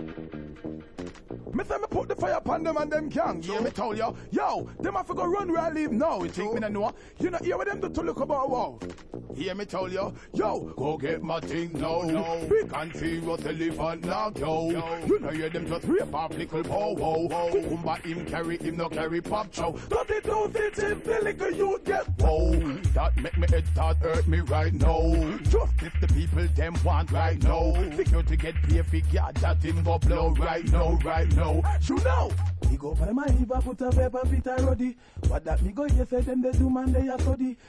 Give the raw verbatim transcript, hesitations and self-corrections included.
Me say me put the fire upon them and them gang. Yeah, me tell you, yo, them have to go run where I live now. You think me no know? You know, hear what them do to look about wow. Hear me tell you, yo, go get my thing now. No. Big and serious elephant now, yo. yo. You know, hear them just rape off little pow wow. Cucumber him carry him no carry pop chow. thirty-two cents the little you get whoa. That make me head start hurt me right now. Just if the people them want right now. Security get pay figure that him go blow right now, right now. You know. Me go for my river, put a paper, Peter Roddy. What that me go, you say them they do man, they are study.